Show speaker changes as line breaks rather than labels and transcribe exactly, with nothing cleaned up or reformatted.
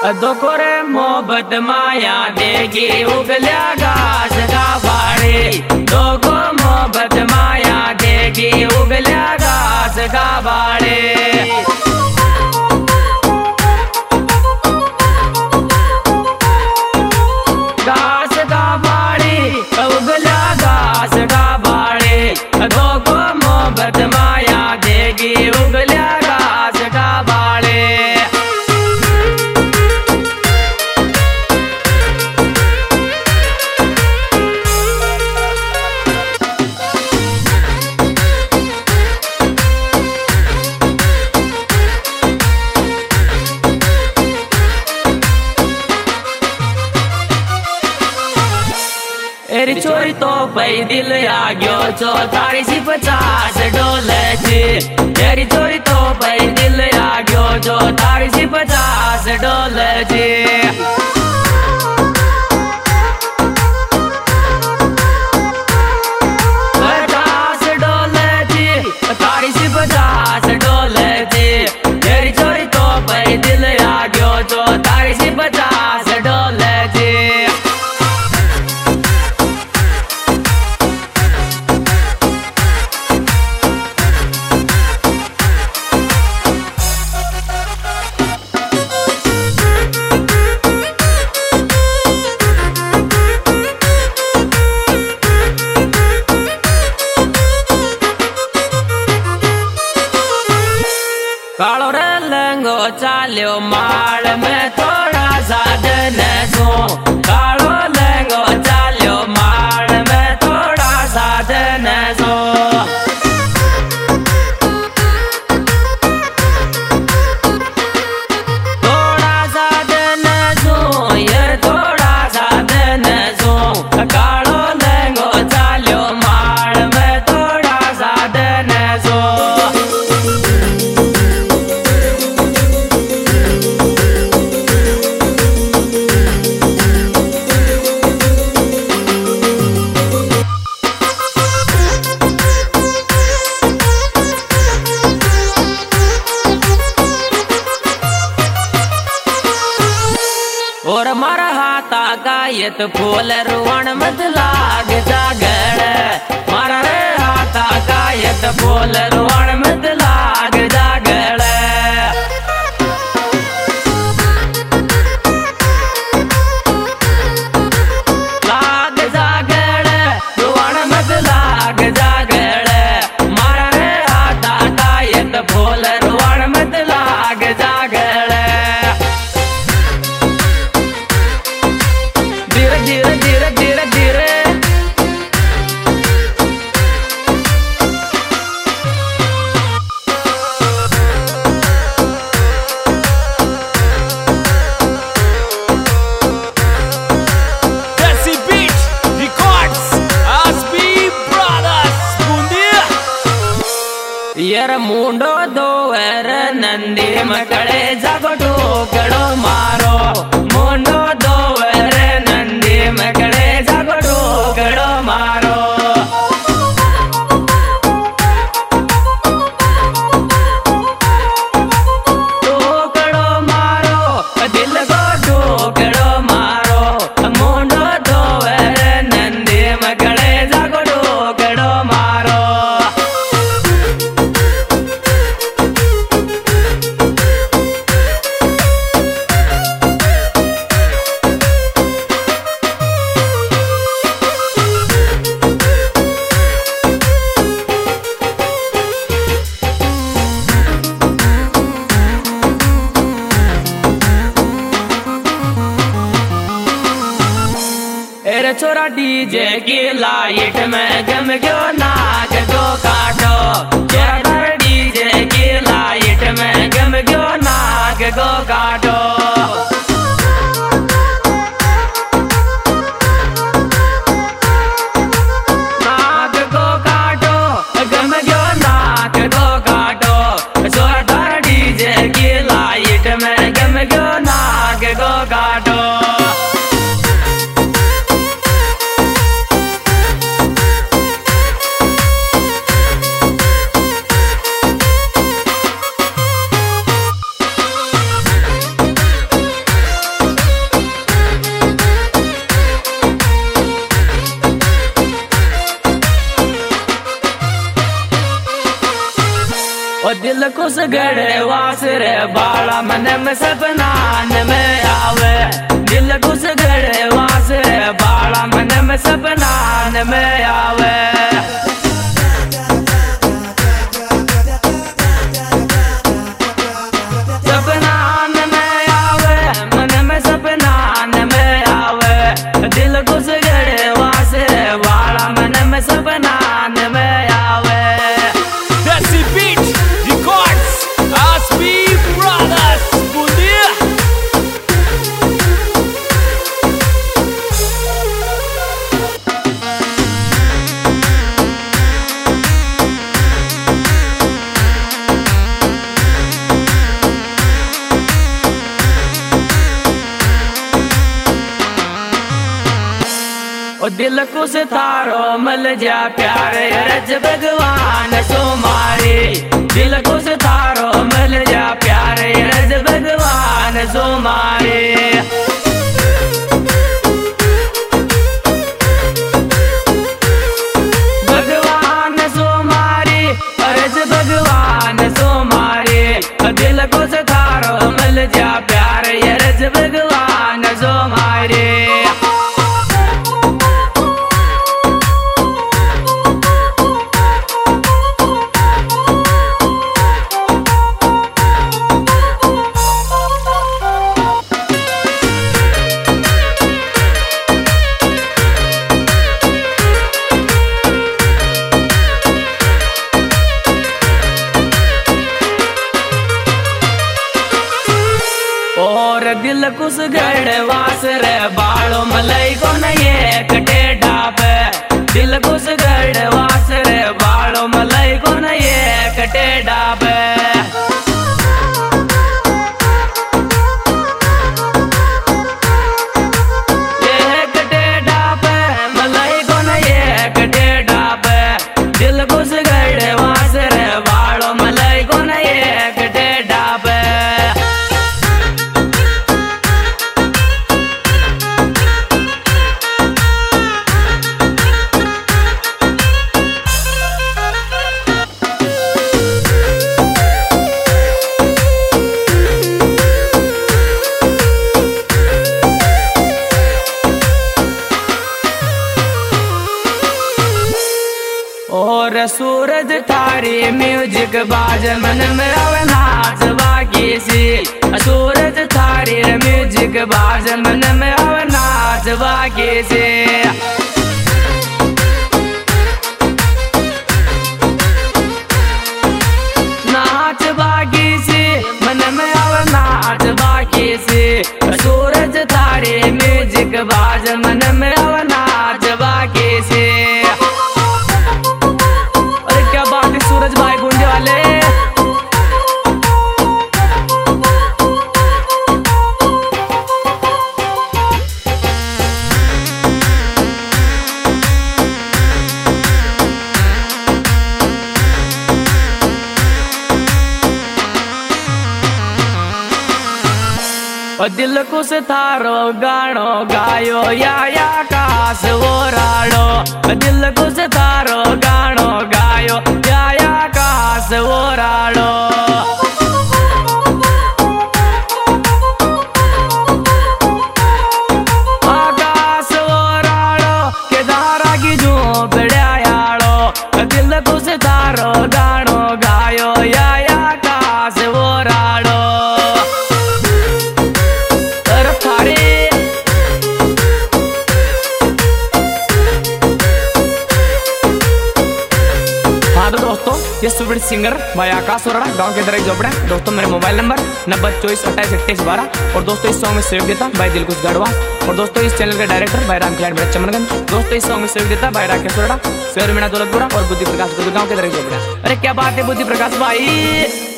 दोकोरे मोहब्बत माया देगी उगल्या घास का बाड़े। दोको मोहब्बत माया देगी उगल्या घास का बाड़े। घास का बाड़े उगल्या घास का बाड़े। दोको मोहब्बत माया देगी उगल्या घास का बाड़े। एरी चोरी तो पई दिल आ गयो चो तारी सी पचास डोले छी। एरी चोरी तो पई दिल आ गयो चो तारी सी पचास डोले छी। पचास डोले छी तारी सी पचास डोले छी। एरी चोरी तो पई दिल आ गयो चो तारी सी पचास डोले छी। कालो रे लंगो चाल्यो माल में थोड़ा साधन सो। कालो लंगो चाल्यो माल में थोड़ा साधन सो। थोड़ा साधन सो ये थोड़ा साधन सो। कालो लंगो चाल्यो माल में थोड़ा साधन सो। और मारा हाथा गायत फूल रुवण मत लाग जागड़। मारा रे हाथा गायत फूल रुवण मत लाग जागड़। लाग जागड़ रुवण मत लाग जागड़। मारा रे हाथा गायत फूल रुवण मत लाग जागड़। धीरे धीरे धीरे धीरे धीरे
Desi Beat Records Asbi Brothers Bundia।
यर मुंडो दोवर नंदी मकड़े जगटो कड़ो मारो। मुंडो दोवर नंदी मकड़े जगटो कड़ो मारो। टोकड़ो मारो दिल को टोकड़ो मारो। मुंडो दोवर नंदी मकड़े जगटो कड़ो मारो। एरे छोरा डीजे की लाइट में गम गयो नाक दो काटो। छोरा डीजे की लाइट में गम गयो नाक दो काटो। नाक को काटो गम गयो नाक दो काटो। छोरा डीजे की लाइट में गम गयो नाक दो काटो। दिल खुश गड़े वास रे बाला मन में सपनान में आवे। दिल खुश गड़े वास रे बाला मन में सपनान में आवे। सपनान में आवे मन में सपनान में आवे। दिल खुश गड़े वास रे बाला मन में सपनान में आवे।
Desi Beat Records, S B Brothers, Bundia.
ओ दिल को सितारो मल जा प्यारे रज भगवान सोमारे। दिल को सितारो मल जा प्यारे रज भगवान सोमारे। भगवान सोमारे रज भगवान सोमारे। दिल को सितारो मल जा प्यारे रज भगवान सोमारे। और दिल कुछ गड़ वास रे बालो मलाई को नये कटे डाबे। दिल कुछ गड़ वास रे बालो मलाई को नये कटे डाबे। ये कटे डाबे मलाई को नये कटे डाबे। दिल कुछ गड़ वास रे बालो मलाई को नये कटे डाबे। और सूरज थारी म्यूजिक बाज मन में आवे नाच बाकी सी। सूरज थारी म्यूजिक बाज मन में आवे नाच बाकी सी। नाच बाकी सी मन में आवे नाच बाकी सी। सूरज थारी म्यूजिक बाज मन में आवे नाच बाकी सी। सूरज भाई गुंडे वाले और दिल को सितारो गानो गायो या या कास वो राड़ो। दिल को सितारो गानो गायो या या कास वो राड़ो। आकाश वो राड़ो के धारा की झोंपड़िया याड़ो। दिल को सितारो गानो गायो या या कास वो राड़ो। दोस्तों ये सुपर सिंगर भाई आकाश वोराड़ा गांव के दर झोपड़ा। दोस्तों मेरे मोबाइल नंबर नब्बे चौबीस अट्ठाईस इक्कीस बारह। और दोस्तों इस सॉन्ग में सहयोग देता भाई दिलकुश गढ़वा। और दोस्तों इस चैनल के डायरेक्टर भाई राम खिलाड़ी चमनगंज। दोस्तों इस सॉन्ग में सहयोग देता भाई राकेश वोराड़ा, शेर मीणा दौलतपुरा और बुद्धि प्रकाश गांव के दर झोपड़ा। अरे क्या बात है बुद्धि प्रकाश भाई।